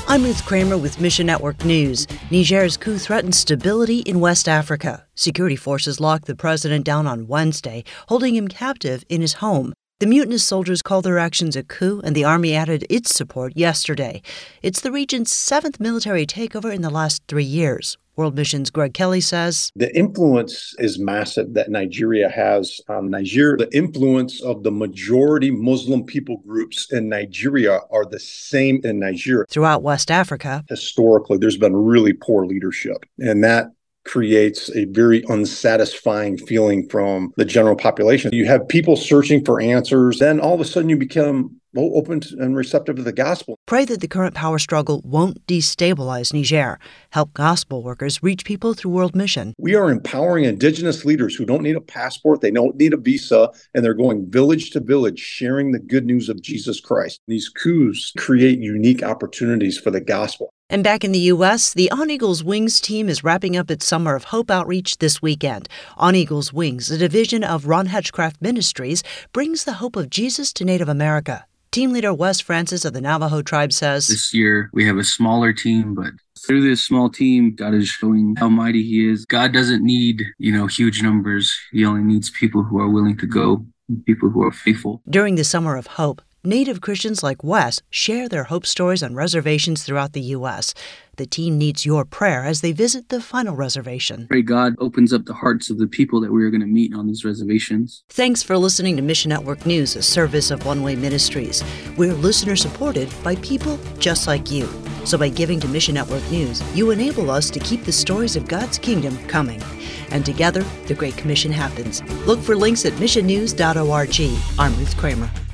I'm Ruth Kramer with Mission Network News. Niger's coup threatens stability in West Africa. Security forces locked the president down on Wednesday, holding him captive in his home. The mutinous soldiers called their actions a coup, and the army added its support yesterday. It's the region's seventh military takeover in the last 3 years. World Mission's Greg Kelly says the influence is massive that Nigeria has on Niger. The influence of the majority Muslim people groups in Nigeria are the same in Niger. Throughout West Africa, historically, there's been really poor leadership, and that creates a very unsatisfying feeling from the general population. You have people searching for answers, then all of a sudden you become open and receptive to the gospel. Pray that the current power struggle won't destabilize Niger. Help gospel workers reach people through World Mission. We are empowering indigenous leaders who don't need a passport, they don't need a visa, and they're going village to village, sharing the good news of Jesus Christ. These coups create unique opportunities for the gospel. And back in the U.S., the On Eagles Wings team is wrapping up its Summer of Hope outreach this weekend. On Eagles Wings, a division of Ron Hedgecraft Ministries, brings the hope of Jesus to Native America. Team leader Wes Francis of the Navajo tribe says, this year we have a smaller team, but through this small team, God is showing how mighty He is. God doesn't need, huge numbers. He only needs people who are willing to go, people who are faithful. During the Summer of Hope, Native Christians like Wes share their hope stories on reservations throughout the U.S. The team needs your prayer as they visit the final reservation. Pray God opens up the hearts of the people that we are going to meet on these reservations. Thanks for listening to Mission Network News, a service of One Way Ministries. We're listener-supported by people just like you. So by giving to Mission Network News, you enable us to keep the stories of God's kingdom coming. And together, the Great Commission happens. Look for links at missionnews.org. I'm Ruth Kramer.